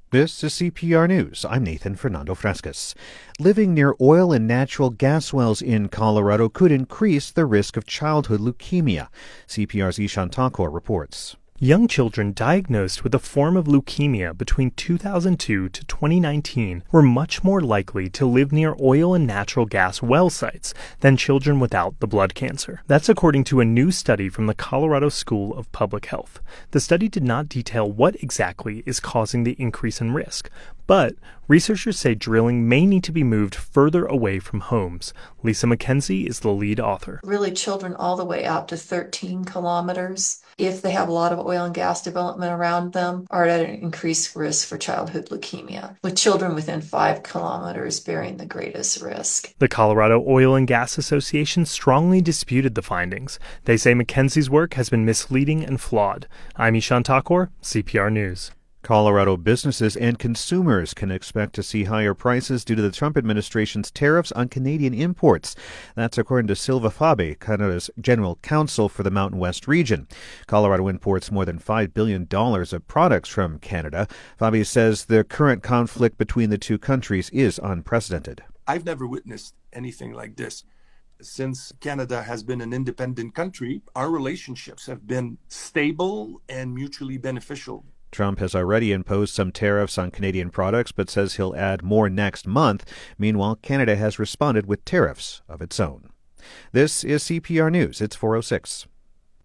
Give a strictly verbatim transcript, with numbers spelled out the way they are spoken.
This is C P R News. I'm Nathan Fernando Frescas. Living near oil and natural gas wells in Colorado could increase the risk of childhood leukemia. C P R's Ishan Thakur reports. Young children diagnosed with a form of leukemia between two thousand two to twenty nineteen were much more likely to live near oil and natural gas well sites than children without the blood cancer. That's according to a new study from the Colorado School of Public Health. The study did not detail what exactly is causing the increase in risk, but researchers say drilling may need to be moved further away from homes. Lisa McKenzie is the lead author. Really, children all the way out to thirteen kilometers, if they have a lot of oil and gas development around them, are at an increased risk for childhood leukemia, with children within five kilometers bearing the greatest risk. The Colorado Oil and Gas Association strongly disputed the findings. They say McKenzie's work has been misleading and flawed. I'm Ishan Thakur, C P R News. Colorado businesses and consumers can expect to see higher prices due to the Trump administration's tariffs on Canadian imports. That's according to Silva Fabe, Canada's general counsel for the Mountain West region. Colorado imports more than five billion dollars of products from Canada. Fabe says the current conflict between the two countries is unprecedented. I've never witnessed anything like this. Since Canada has been an independent country, our relationships have been stable and mutually beneficial. Trump has already imposed some tariffs on Canadian products, but says he'll add more next month. Meanwhile, Canada has responded with tariffs of its own. This is C P R News. It's four oh six.